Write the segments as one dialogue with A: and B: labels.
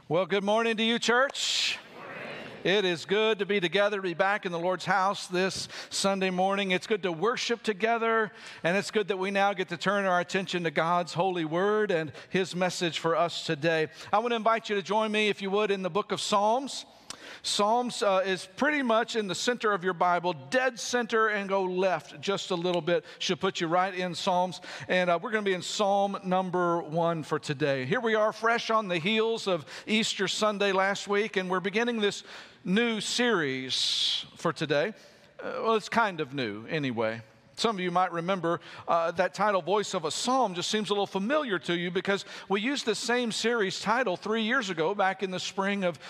A: Well, good morning to you, church. It is good to be together, to be back in the Lord's house this Sunday morning. It's good to worship together, and it's good that we now get to turn our attention to God's holy word and His message for us today. I want to invite you to join me, if you would, in the book of Psalms. Psalms is pretty much in the center of your Bible, dead center, and go left just a little bit. Should put you right in Psalms. And we're going to be in Psalm number 1 for today. Here we are, fresh on the heels of Easter Sunday last week, and we're beginning this new series for today. Well, it's kind of new anyway. Some of you might remember that title, Voice of a Psalm, just seems a little familiar to you because we used the same series title 3 years ago, back in the spring of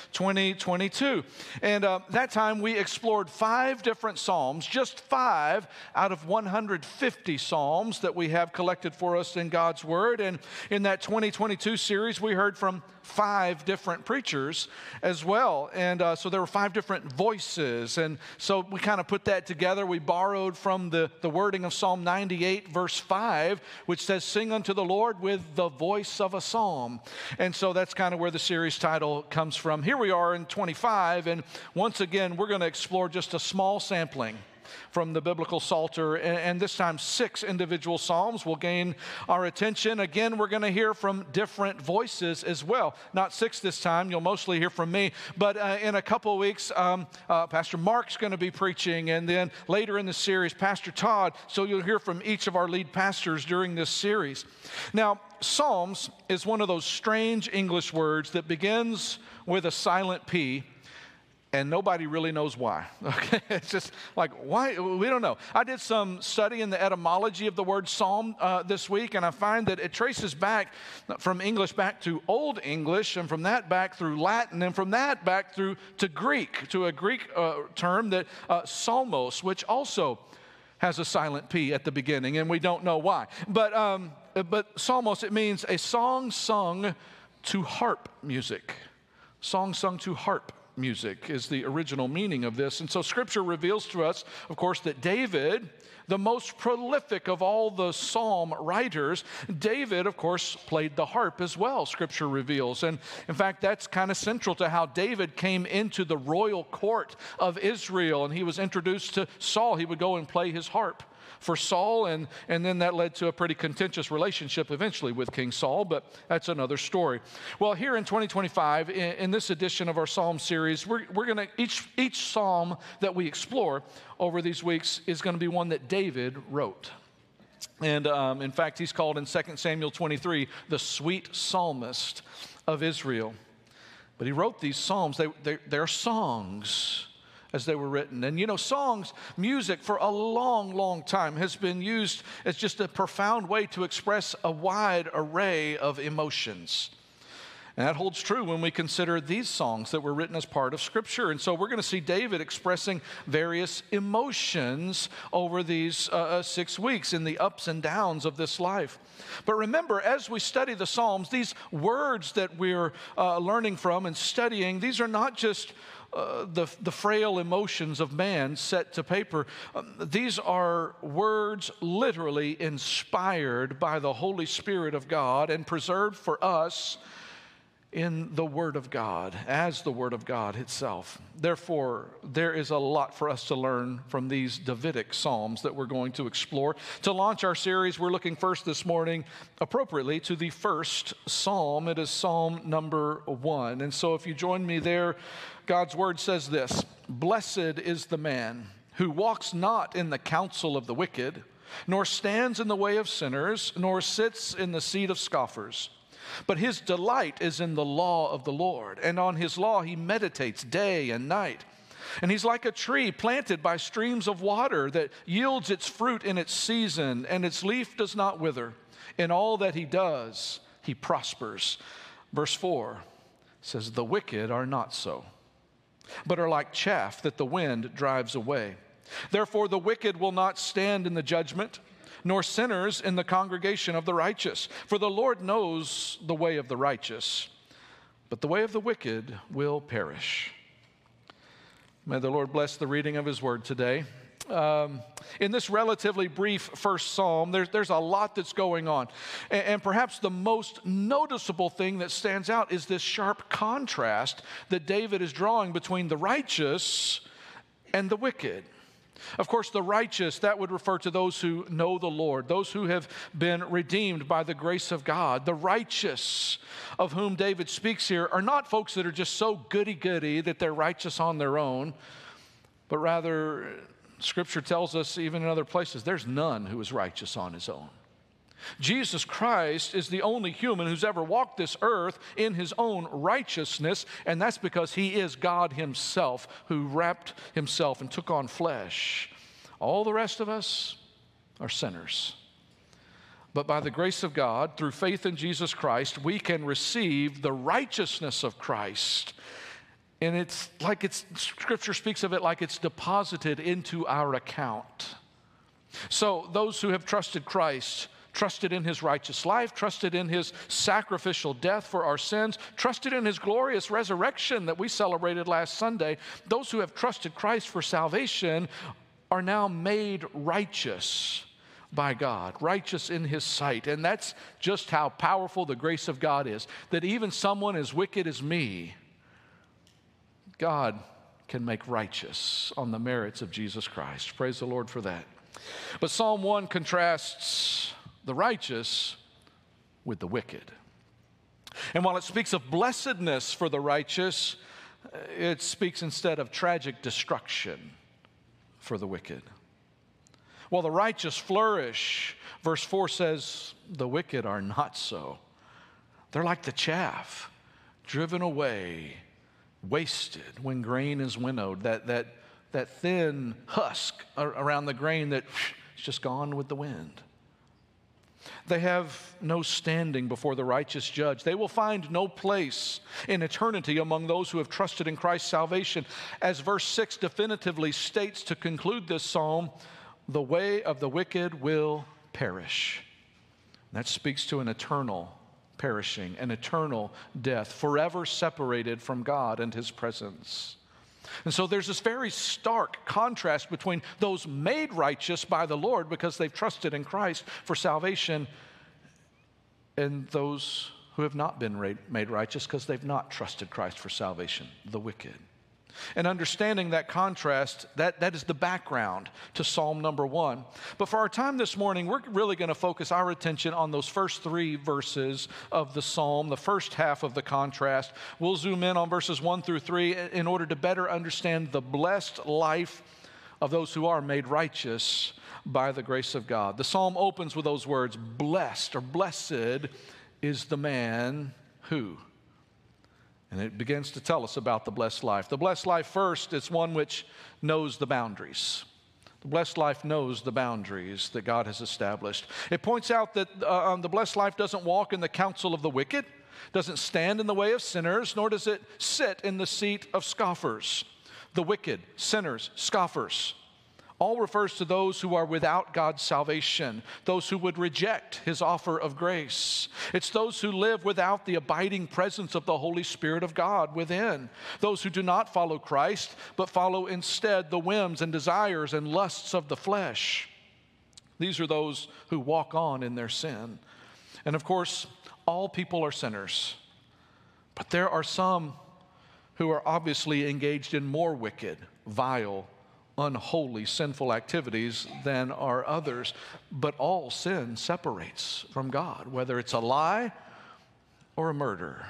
A: 2022. And that time we explored 5 different Psalms, just 5 out of 150 Psalms that we have collected for us in God's Word. And in that 2022 series, we heard from 5 different preachers as well. And so there were 5 different voices. And so we kind of put that together. We borrowed from the wording of Psalm 98, verse 5, which says, "Sing unto the Lord with the voice of a psalm." And so that's kind of where the series title comes from. Here we are in 25, and once again, we're going to explore just a small sampling from the biblical Psalter, and this time 6 individual psalms will gain our attention. Again, we're going to hear from different voices as well. Not 6 this time, you'll mostly hear from me, but in a couple of weeks, Pastor Mark's going to be preaching, and then later in the series, Pastor Todd, so you'll hear from each of our lead pastors during this series. Now, Psalms is one of those strange English words that begins with a silent P, and nobody really knows why. Okay, it's just like, why? We don't know. I did some study in the etymology of the word psalm this week, and I find that it traces back from English back to Old English, and from that back through Latin, and from that back through to Greek, to a Greek term that psalmos, which also has a silent P at the beginning, and we don't know why. But psalmos, it means a song sung to harp music. Song sung to harp music is the original meaning of this. And so Scripture reveals to us, of course, that David, the most prolific of all the psalm writers, David, of course, played the harp as well, Scripture reveals. And in fact, that's kind of central to how David came into the royal court of Israel, and he was introduced to Saul. He would go and play his harp for Saul, and then that led to a pretty contentious relationship eventually with King Saul, but that's another story. Well, here in 2025, in this edition of our Psalm series, we're going to, each psalm that we explore over these weeks is going to be one that David wrote. And in fact, he's called in 2 Samuel 23 the sweet psalmist of Israel. But he wrote these psalms. They're songs as they were written. And you know, songs, music for a long, long time has been used as just a profound way to express a wide array of emotions. And that holds true when we consider these songs that were written as part of Scripture. And so we're going to see David expressing various emotions over these 6 weeks in the ups and downs of this life. But remember, as we study the Psalms, these words that we're learning from and studying, these are not just the frail emotions of man set to paper. These are words literally inspired by the Holy Spirit of God and preserved for us in the Word of God, as the Word of God itself. Therefore, there is a lot for us to learn from these Davidic Psalms that we're going to explore. To launch our series, we're looking first this morning, appropriately, to the first Psalm. It is Psalm number 1. And so if you join me there, God's Word says this: "Blessed is the man who walks not in the counsel of the wicked, nor stands in the way of sinners, nor sits in the seat of scoffers. But his delight is in the law of the Lord, and on his law he meditates day and night. And he's like a tree planted by streams of water that yields its fruit in its season, and its leaf does not wither. In all that he does, he prospers." Verse 4 says, "The wicked are not so, but are like chaff that the wind drives away. Therefore the wicked will not stand in the judgment, nor sinners in the congregation of the righteous. For the Lord knows the way of the righteous, but the way of the wicked will perish." May the Lord bless the reading of His Word today. In this relatively brief first psalm, there's a lot that's going on. And perhaps the most noticeable thing that stands out is this sharp contrast that David is drawing between the righteous and the wicked. Of course, the righteous, that would refer to those who know the Lord, those who have been redeemed by the grace of God. The righteous of whom David speaks here are not folks that are just so goody-goody that they're righteous on their own, but rather, Scripture tells us even in other places, there's none who is righteous on his own. Jesus Christ is the only human who's ever walked this earth in his own righteousness, and that's because he is God himself who wrapped himself and took on flesh. All the rest of us are sinners. But by the grace of God, through faith in Jesus Christ, we can receive the righteousness of Christ. And it's like Scripture speaks of it like it's deposited into our account. So those who have trusted Christ, trusted in his righteous life, trusted in his sacrificial death for our sins, trusted in his glorious resurrection that we celebrated last Sunday, those who have trusted Christ for salvation are now made righteous by God, righteous in his sight. And that's just how powerful the grace of God is, that even someone as wicked as me, God can make righteous on the merits of Jesus Christ. Praise the Lord for that. But Psalm 1 contrasts the righteous with the wicked. And while it speaks of blessedness for the righteous, it speaks instead of tragic destruction for the wicked. While the righteous flourish, verse 4 says, the wicked are not so. They're like the chaff, driven away, wasted when grain is winnowed, that thin husk around the grain that's just gone with the wind. They have no standing before the righteous judge. They will find no place in eternity among those who have trusted in Christ's salvation. As verse 6 definitively states to conclude this psalm, the way of the wicked will perish. That speaks to an eternal perishing, an eternal death, forever separated from God and his presence. And so there's this very stark contrast between those made righteous by the Lord because they've trusted in Christ for salvation and those who have not been made righteous because they've not trusted Christ for salvation, the wicked. And understanding that contrast, that is the background to Psalm number 1. But for our time this morning, we're really going to focus our attention on those first 3 verses of the psalm, the first half of the contrast. We'll zoom in on verses 1 through 3 in order to better understand the blessed life of those who are made righteous by the grace of God. The psalm opens with those words, blessed or blessed is the man who. And it begins to tell us about the blessed life. The blessed life first is one which knows the boundaries. The blessed life knows the boundaries that God has established. It points out that the blessed life doesn't walk in the counsel of the wicked, doesn't stand in the way of sinners, nor does it sit in the seat of scoffers. The wicked, sinners, scoffers, all refers to those who are without God's salvation, those who would reject his offer of grace. It's those who live without the abiding presence of the Holy Spirit of God within, those who do not follow Christ, but follow instead the whims and desires and lusts of the flesh. These are those who walk on in their sin. And of course, all people are sinners, but there are some who are obviously engaged in more wicked, vile, unholy, sinful activities than are others. But all sin separates from God, whether it's a lie or a murder.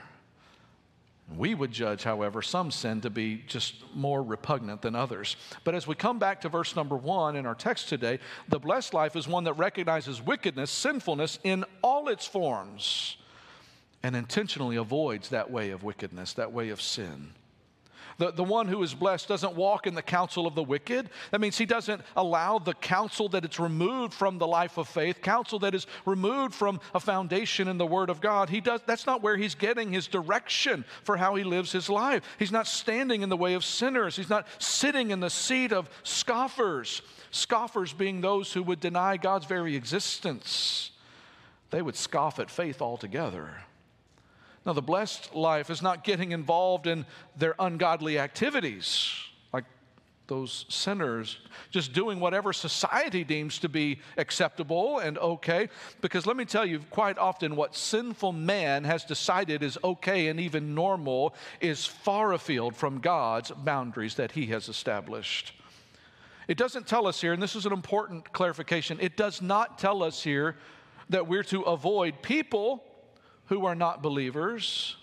A: We would judge, however, some sin to be just more repugnant than others. But as we come back to verse number 1 in our text today, the blessed life is one that recognizes wickedness, sinfulness in all its forms, and intentionally avoids that way of wickedness, that way of sin. The one who is blessed doesn't walk in the counsel of the wicked. That means he doesn't allow the counsel that it's removed from the life of faith, counsel that is removed from a foundation in the Word of God. That's not where he's getting his direction for how he lives his life. He's not standing in the way of sinners. He's not sitting in the seat of scoffers. Scoffers being those who would deny God's very existence. They would scoff at faith altogether. Now, the blessed life is not getting involved in their ungodly activities, like those sinners just doing whatever society deems to be acceptable and okay. Because let me tell you, quite often what sinful man has decided is okay and even normal is far afield from God's boundaries that he has established. It doesn't tell us here, and this is an important clarification, it does not tell us here that we're to avoid people who are not believers.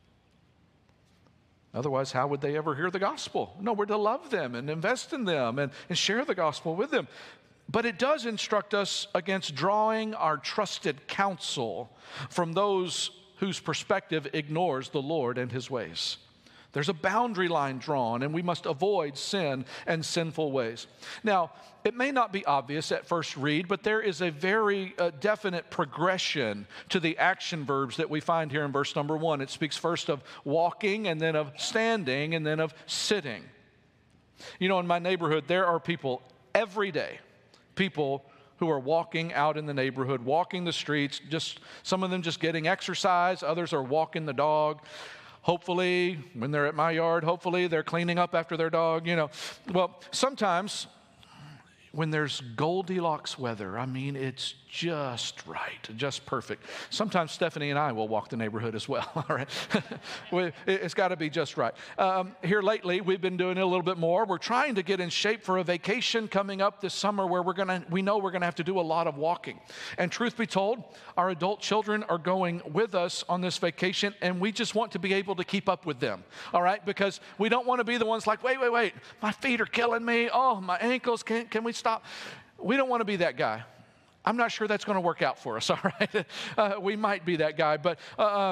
A: Otherwise, how would they ever hear the gospel? No, we're to love them and invest in them and share the gospel with them. But it does instruct us against drawing our trusted counsel from those whose perspective ignores the Lord and his ways. There's a boundary line drawn, and we must avoid sin and sinful ways. Now, it may not be obvious at first read, but there is a very definite progression to the action verbs that we find here in verse number 1. It speaks first of walking, and then of standing, and then of sitting. You know, in my neighborhood, there are people every day, people who are walking out in the neighborhood, walking the streets, just some of them just getting exercise, others are walking the dog. Hopefully, when they're at my yard, hopefully they're cleaning up after their dog, you know. Well, sometimes when there's Goldilocks weather, I mean, it's just right, just perfect. Sometimes Stephanie and I will walk the neighborhood as well, all right? It's got to be just right. Here lately, we've been doing it a little bit more. We're trying to get in shape for a vacation coming up this summer where we know we're going to have to do a lot of walking. And truth be told, our adult children are going with us on this vacation, and we just want to be able to keep up with them, all right? Because we don't want to be the ones like, wait, my feet are killing me. Oh, my ankles, can we stop? We don't want to be that guy. I'm not sure that's going to work out for us, all right? We might be that guy, but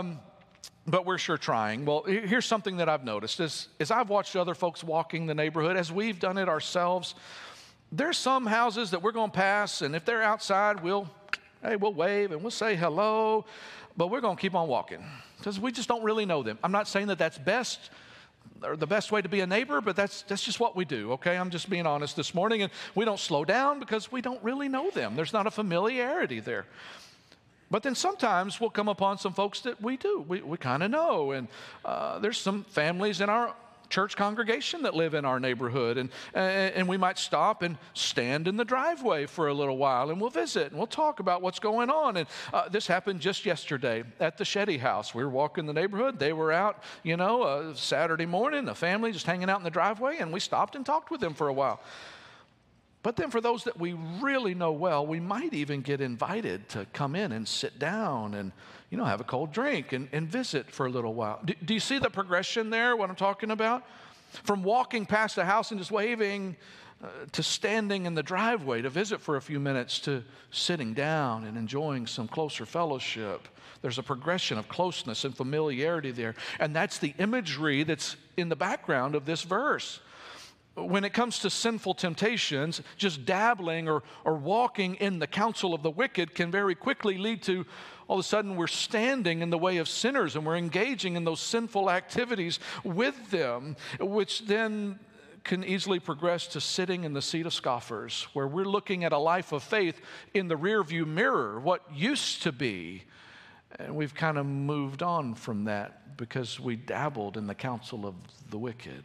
A: we're sure trying. Well, here's something that I've noticed. As I've watched other folks walking the neighborhood, as we've done it ourselves, there's some houses that we're going to pass, and if they're outside, we'll wave and we'll say hello, but we're going to keep on walking because we just don't really know them. I'm not saying that that's best or the best way to be a neighbor, but that's just what we do, okay? I'm just being honest this morning, and we don't slow down because we don't really know them. There's not a familiarity there. But then sometimes we'll come upon some folks that we do. We kind of know, and there's some families in our church congregation that live in our neighborhood, and we might stop and stand in the driveway for a little while, and we'll visit, and we'll talk about what's going on. And this happened just yesterday at the Shetty house. We were walking the neighborhood. They were out, Saturday morning, a family just hanging out in the driveway, and we stopped and talked with them for a while. But then for those that we really know well, we might even get invited to come in and sit down and have a cold drink and visit for a little while. Do you see the progression there, what I'm talking about? From walking past a house and just waving to standing in the driveway to visit for a few minutes to sitting down and enjoying some closer fellowship. There's a progression of closeness and familiarity there. And that's the imagery that's in the background of this verse. When it comes to sinful temptations, just dabbling or walking in the counsel of the wicked can very quickly lead to all of a sudden we're standing in the way of sinners and we're engaging in those sinful activities with them, which then can easily progress to sitting in the seat of scoffers, where we're looking at a life of faith in the rearview mirror, what used to be, and we've kind of moved on from that because we dabbled in the counsel of the wicked.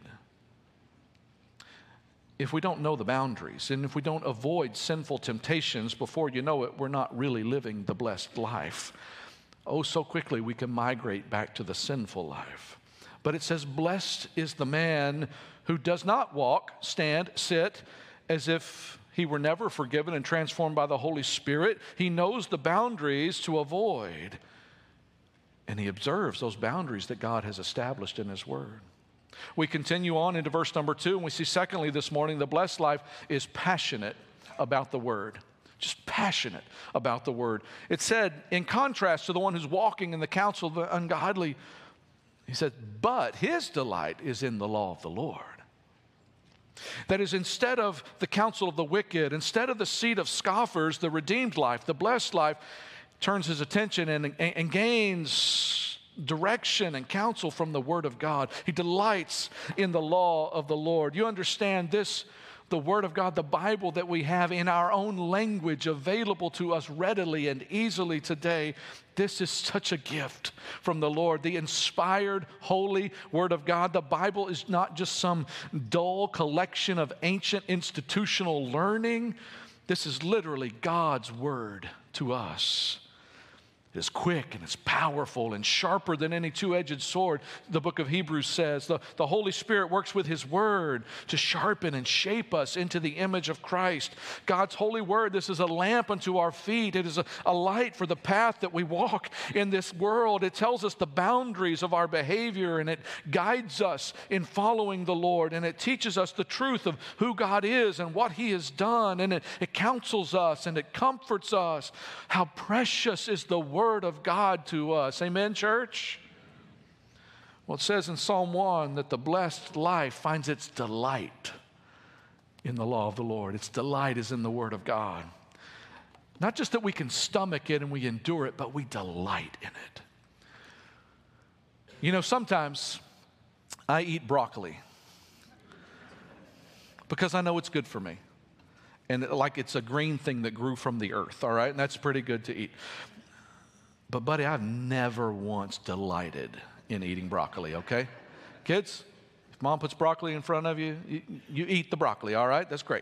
A: If we don't know the boundaries and if we don't avoid sinful temptations, before you know it, we're not really living the blessed life. Oh, so quickly we can migrate back to the sinful life. But it says, blessed is the man who does not walk, stand, sit, as if he were never forgiven and transformed by the Holy Spirit. He knows the boundaries to avoid, and he observes those boundaries that God has established in his word. We continue on into verse number 2, and we see secondly this morning, the blessed life is passionate about the word. Just passionate about the word. It said, in contrast to the one who's walking in the counsel of the ungodly, he said, but his delight is in the law of the Lord. That is, instead of the counsel of the wicked, instead of the seat of scoffers, the redeemed life, the blessed life, turns his attention and gains direction and counsel from the Word of God. He delights in the law of the Lord. You understand, this the Word of God, the Bible that we have in our own language available to us readily and easily today. This is such a gift from the Lord. The inspired, holy Word of God. The Bible is not just some dull collection of ancient institutional learning. This is literally God's Word to us. It is quick and it's powerful and sharper than any two-edged sword, the book of Hebrews says. The Holy Spirit works with His Word to sharpen and shape us into the image of Christ. God's holy Word, this is a lamp unto our feet. It is a light for the path that we walk in this world. It tells us the boundaries of our behavior, and it guides us in following the Lord, and it teaches us the truth of who God is and what He has done, and it counsels us and it comforts us. How precious is the Word of God to us. Amen, church? Well, it says in Psalm 1 that the blessed life finds its delight in the law of the Lord. Its delight is in the Word of God. Not just that we can stomach it and we endure it, but we delight in it. You know, sometimes I eat broccoli because I know it's good for me. And like it's a green thing that grew from the earth, all right? And that's pretty good to eat. But, buddy, I've never once delighted in eating broccoli, okay? Kids, if Mom puts broccoli in front of you, you eat the broccoli, all right? That's great.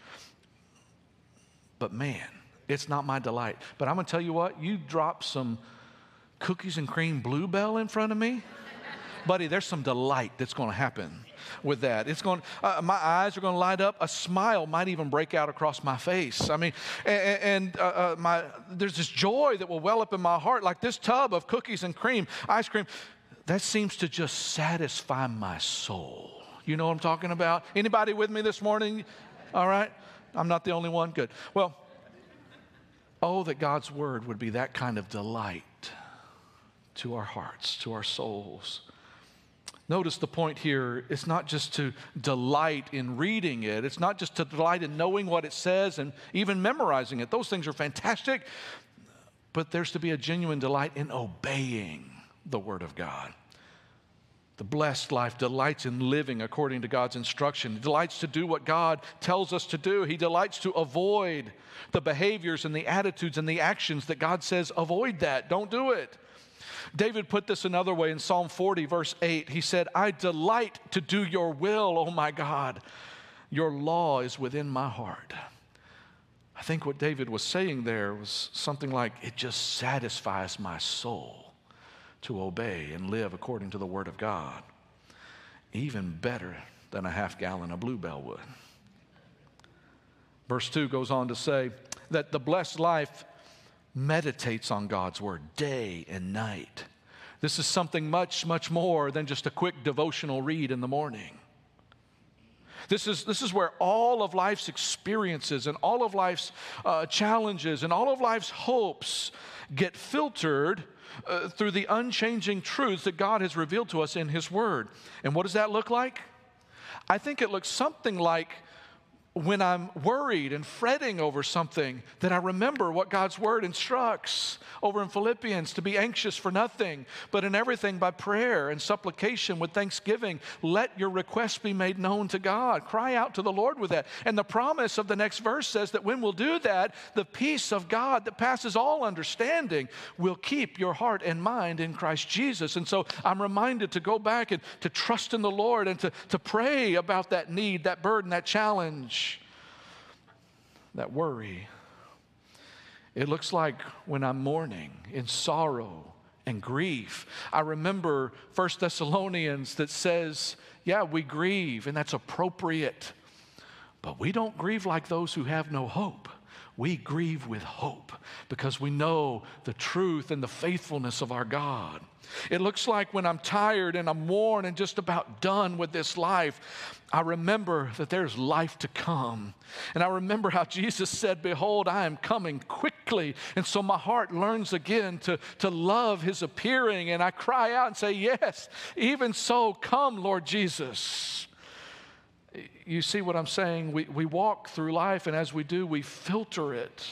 A: But, man, it's not my delight. But I'm going to tell you what, you drop some cookies and cream Bluebell in front of me, buddy, there's some delight that's going to happen with that. It's going. My eyes are going to light up. A smile might even break out across my face. I mean, there's this joy that will well up in my heart, like this tub of cookies and cream, ice cream. That seems to just satisfy my soul. You know what I'm talking about? Anybody with me this morning? All right. I'm not the only one. Good. Well, oh, that God's Word would be that kind of delight to our hearts, to our souls. Notice the point here, it's not just to delight in reading it. It's not just to delight in knowing what it says and even memorizing it. Those things are fantastic. But there's to be a genuine delight in obeying the Word of God. The blessed life delights in living according to God's instruction. It delights to do what God tells us to do. He delights to avoid the behaviors and the attitudes and the actions that God says, avoid that. Don't do it. David put this another way in Psalm 40, verse 8. He said, I delight to do your will, O my God. Your law is within my heart. I think what David was saying there was something like, it just satisfies my soul to obey and live according to the Word of God. Even better than a half gallon of Bluebell would. Verse 2 goes on to say that the blessed life meditates on God's Word day and night. This is something much, much more than just a quick devotional read in the morning. This is where all of life's experiences and all of life's challenges and all of life's hopes get filtered through the unchanging truths that God has revealed to us in His Word. And what does that look like? I think it looks something like when I'm worried and fretting over something, that I remember what God's Word instructs over in Philippians, to be anxious for nothing, but in everything by prayer and supplication with thanksgiving, let your requests be made known to God. Cry out to the Lord with that. And the promise of the next verse says that when we'll do that, the peace of God that passes all understanding will keep your heart and mind in Christ Jesus. And so I'm reminded to go back and to trust in the Lord and to pray about that need, that burden, that challenge, that worry. It looks like when I'm mourning in sorrow and grief. I remember 1 Thessalonians that says, yeah, we grieve, and that's appropriate. But we don't grieve like those who have no hope. We grieve with hope because we know the truth and the faithfulness of our God. It looks like when I'm tired and I'm worn and just about done with this life, I remember that there's life to come. And I remember how Jesus said, behold, I am coming quickly. And so my heart learns again to love His appearing. And I cry out and say, yes, even so, come, Lord Jesus. You see what I'm saying? We walk through life, and as we do, we filter it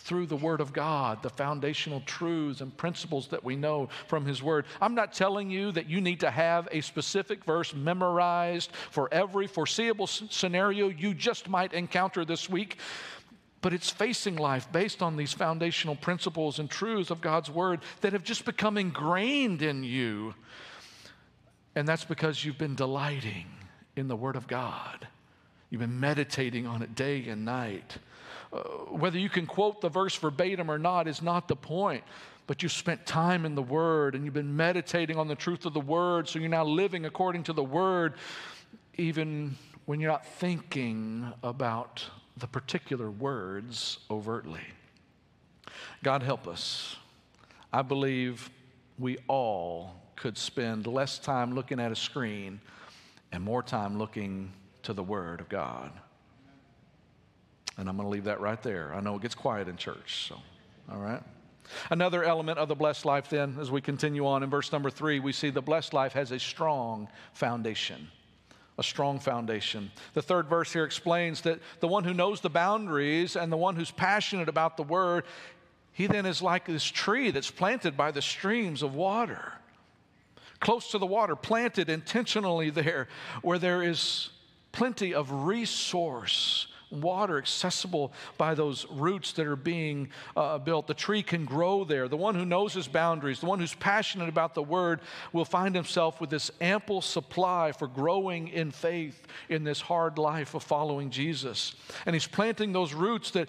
A: through the Word of God, the foundational truths and principles that we know from His Word. I'm not telling you that you need to have a specific verse memorized for every foreseeable scenario you just might encounter this week, but it's facing life based on these foundational principles and truths of God's Word that have just become ingrained in you. And that's because you've been delighting in the Word of God. You've been meditating on it day and night. Whether you can quote the verse verbatim or not is not the point, but you've spent time in the Word and you've been meditating on the truth of the Word, so you're now living according to the Word, even when you're not thinking about the particular words overtly. God help us. I believe we all could spend less time looking at a screen and more time looking to the Word of God. And I'm going to leave that right there. I know it gets quiet in church, so, all right. Another element of the blessed life then, as we continue on in verse number 3, we see the blessed life has a strong foundation. A strong foundation. The third verse here explains that the one who knows the boundaries and the one who's passionate about the Word, he then is like this tree that's planted by the streams of water. Close to the water, planted intentionally there, where there is plenty of resource, water accessible by those roots that are being built. The tree can grow there. The one who knows his boundaries, the one who's passionate about the Word, will find himself with this ample supply for growing in faith in this hard life of following Jesus. And he's planting those roots that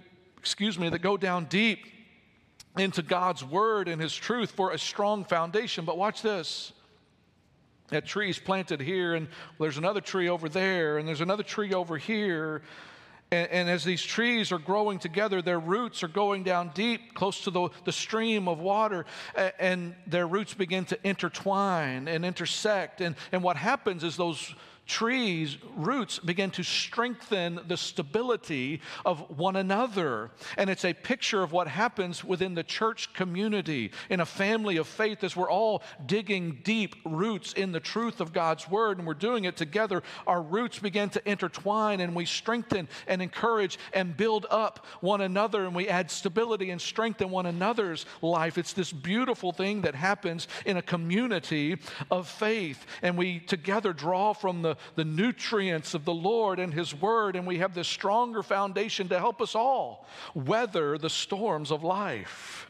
A: go down deep into God's Word and His truth for a strong foundation. But watch this. That tree's planted here, and there's another tree over there, and there's another tree over here. And as these trees are growing together, their roots are going down deep, close to the stream of water, and their roots begin to intertwine and intersect. And what happens is those trees' roots begin to strengthen the stability of one another. And it's a picture of what happens within the church community, in a family of faith, as we're all digging deep roots in the truth of God's Word, and we're doing it together. Our roots begin to intertwine, and we strengthen and encourage and build up one another, and we add stability and strength in one another's life. It's this beautiful thing that happens in a community of faith, and we together draw from the nutrients of the Lord and His Word, and we have this stronger foundation to help us all weather the storms of life.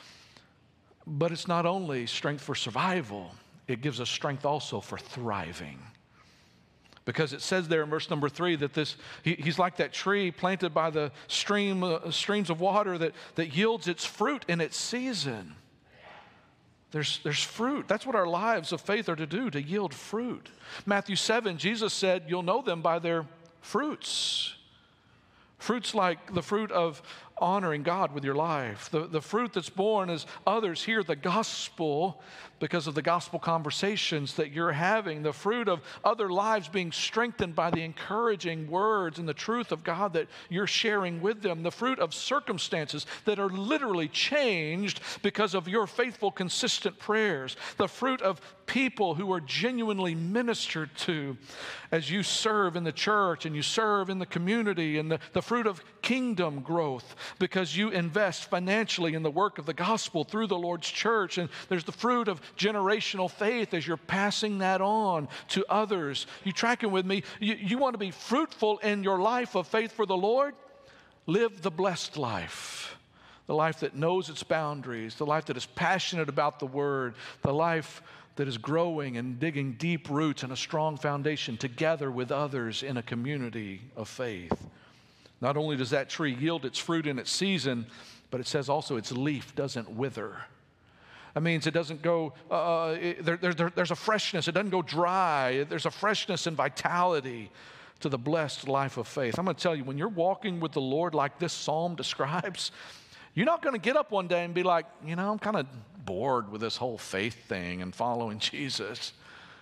A: But it's not only strength for survival, it gives us strength also for thriving. Because it says there in verse number 3 that he's like that tree planted by the streams of water that yields its fruit in its season. There's fruit. That's what our lives of faith are to do, to yield fruit. Matthew 7, Jesus said, you'll know them by their fruits. Fruits like the fruit of honoring God with your life. The fruit that's born as others hear the gospel because of the gospel conversations that you're having. The fruit of other lives being strengthened by the encouraging words and the truth of God that you're sharing with them. The fruit of circumstances that are literally changed because of your faithful, consistent prayers. The fruit of people who are genuinely ministered to as you serve in the church and you serve in the community, and the fruit of kingdom growth because you invest financially in the work of the gospel through the Lord's church. And there's the fruit of generational faith as you're passing that on to others. You tracking with me? You want to be fruitful in your life of faith for the Lord? Live the blessed life. The life that knows its boundaries, the life that is passionate about the Word, the life that is growing and digging deep roots and a strong foundation together with others in a community of faith. Not only does that tree yield its fruit in its season, but it says also its leaf doesn't wither. That means it doesn't go, there's a freshness. It doesn't go dry. There's a freshness and vitality to the blessed life of faith. I'm going to tell you, when you're walking with the Lord like this psalm describes, you're not going to get up one day and be like, I'm kind of bored with this whole faith thing and following Jesus.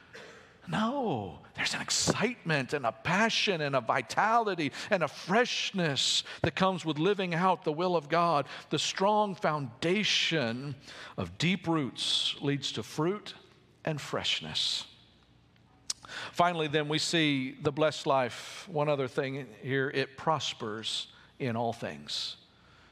A: No, there's an excitement and a passion and a vitality and a freshness that comes with living out the will of God. The strong foundation of deep roots leads to fruit and freshness. Finally, then, we see the blessed life. One other thing here, it prospers in all things.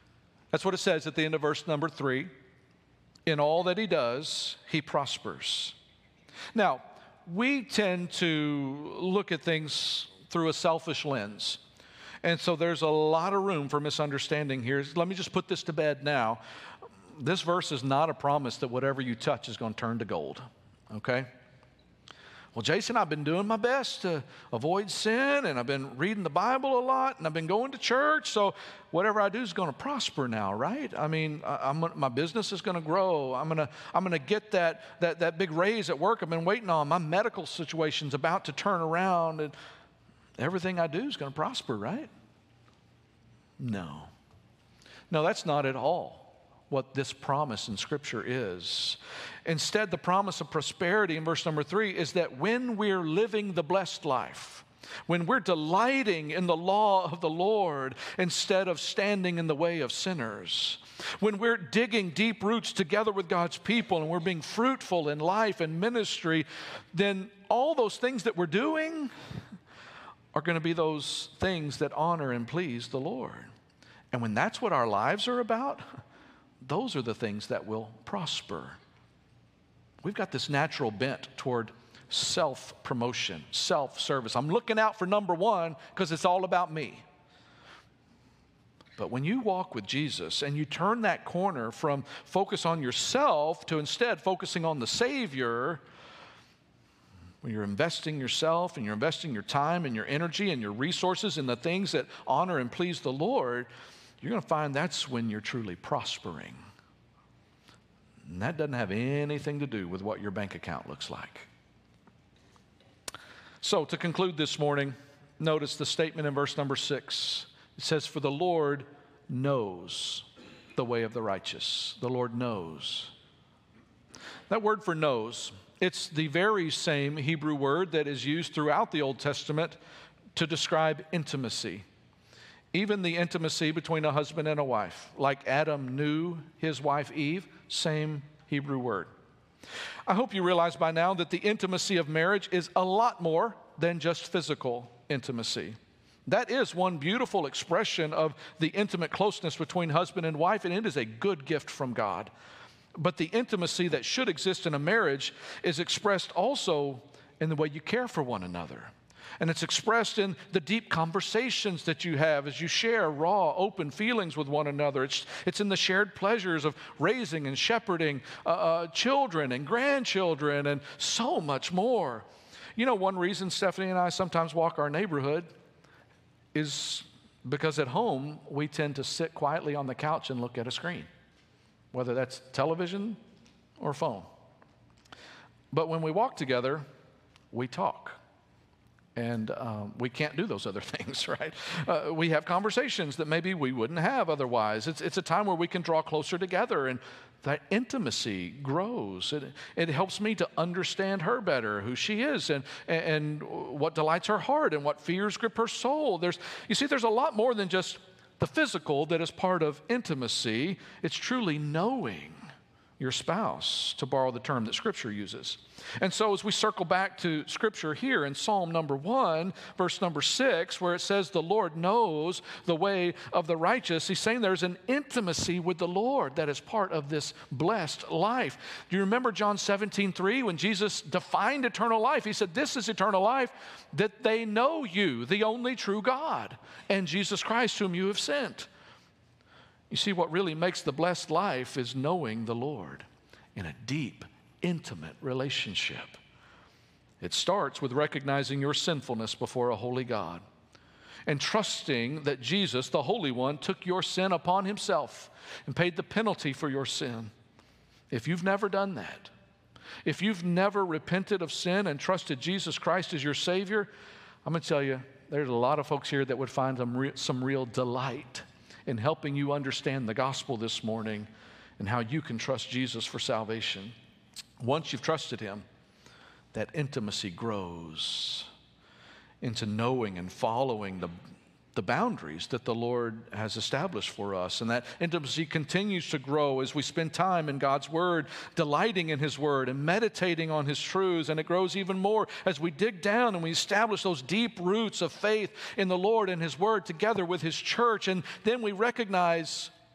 A: That's what it says at the end of verse number 3. In all that he does, he prospers. Now, we tend to look at things through a selfish lens. And so there's a lot of room for misunderstanding here. Let me just put this to bed now. This verse is not a promise that whatever you touch is going to turn to gold, okay? Well, Jason, I've been doing my best to avoid sin, and I've been reading the Bible a lot, and I've been going to church, so whatever I do is going to prosper now, right? I mean, my business is going to grow. I'm going to get that big raise at work I've been waiting on. My medical situation's about to turn around, and everything I do is going to prosper, right? No, that's not at all what this promise in Scripture is. Instead, the promise of prosperity in verse number 3 is that when we're living the blessed life, when we're delighting in the law of the Lord instead of standing in the way of sinners, when we're digging deep roots together with God's people and we're being fruitful in life and ministry, then all those things that we're doing are going to be those things that honor and please the Lord. And when that's what our lives are about, those are the things that will prosper. We've got this natural bent toward self-promotion, self-service. I'm looking out for number one because it's all about me. But when you walk with Jesus and you turn that corner from focus on yourself to instead focusing on the Savior, when you're investing yourself and you're investing your time and your energy and your resources in the things that honor and please the Lord, you're going to find that's when you're truly prospering. And that doesn't have anything to do with what your bank account looks like. So to conclude this morning, notice the statement in verse number 6. It says, for the Lord knows the way of the righteous. The Lord knows. That word for knows, it's the very same Hebrew word that is used throughout the Old Testament to describe intimacy. Even the intimacy between a husband and a wife. Like Adam knew his wife Eve, same Hebrew word. I hope you realize by now that the intimacy of marriage is a lot more than just physical intimacy. That is one beautiful expression of the intimate closeness between husband and wife, and it is a good gift from God. But the intimacy that should exist in a marriage is expressed also in the way you care for one another. And it's expressed in the deep conversations that you have as you share raw, open feelings with one another. It's in the shared pleasures of raising and shepherding children and grandchildren and so much more. You know, one reason Stephanie and I sometimes walk our neighborhood is because at home we tend to sit quietly on the couch and look at a screen, whether that's television or phone. But when we walk together, we talk. And we can't do those other things, right? We have conversations that maybe we wouldn't have otherwise. It's a time where we can draw closer together, and that intimacy grows. It helps me to understand her better, who she is, and what delights her heart, and what fears grip her soul. There's a lot more than just the physical that is part of intimacy. It's truly knowing your spouse, to borrow the term that Scripture uses. And so as we circle back to Scripture here in Psalm number 1, verse number 6, where it says the Lord knows the way of the righteous, he's saying there's an intimacy with the Lord that is part of this blessed life. Do you remember John 17:3 when Jesus defined eternal life? He said, this is eternal life, that they know you, the only true God, and Jesus Christ whom you have sent. You see, what really makes the blessed life is knowing the Lord in a deep, intimate relationship. It starts with recognizing your sinfulness before a holy God and trusting that Jesus, the Holy One, took your sin upon himself and paid the penalty for your sin. If you've never done that, if you've never repented of sin and trusted Jesus Christ as your Savior, I'm going to tell you, there's a lot of folks here that would find some real delight in helping you understand the gospel this morning and how you can trust Jesus for salvation. Once you've trusted him, that intimacy grows into knowing and following the boundaries that the Lord has established for us. And that intimacy continues to grow as we spend time in God's Word, delighting in his Word and meditating on his truths. And it grows even more as we dig down and we establish those deep roots of faith in the Lord and his Word together with his church. And then we recognize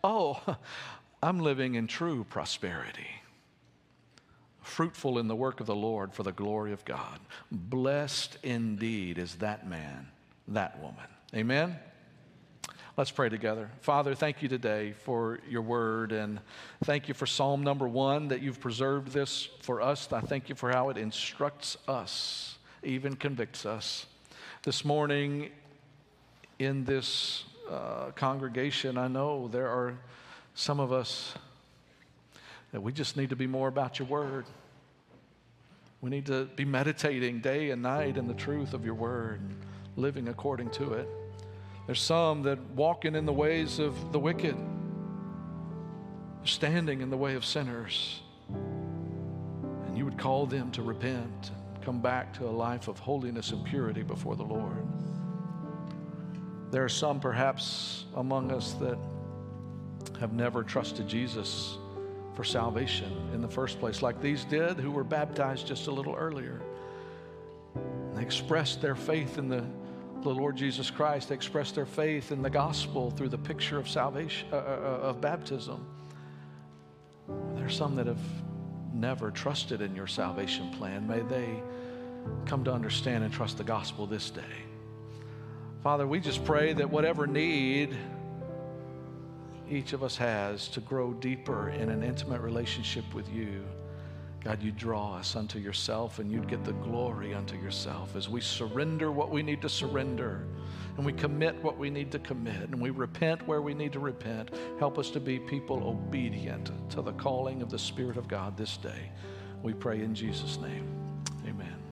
A: oh, I'm living in true prosperity, fruitful in the work of the Lord for the glory of God. Blessed indeed is that man, that woman. Amen? Let's pray together. Father, thank you today for your word, and thank you for Psalm number 1, that you've preserved this for us. I thank you for how it instructs us, even convicts us. This morning in this congregation, I know there are some of us that we just need to be more about your word. We need to be meditating day and night in the truth of your word and living according to it. There's some that walking in the ways of the wicked, standing in the way of sinners, and you would call them to repent and come back to a life of holiness and purity before the Lord. There are some perhaps among us that have never trusted Jesus for salvation in the first place, like these did who were baptized just a little earlier. They expressed their faith in the Lord Jesus Christ. They expressed their faith in the gospel through the picture of salvation, of baptism. There are some that have never trusted in your salvation plan. May they come to understand and trust the gospel this day. Father, we just pray that whatever need each of us has to grow deeper in an intimate relationship with you, God, you draw us unto yourself, and you'd get the glory unto yourself as we surrender what we need to surrender, and we commit what we need to commit, and we repent where we need to repent. Help us to be people obedient to the calling of the Spirit of God this day. We pray in Jesus' name. Amen.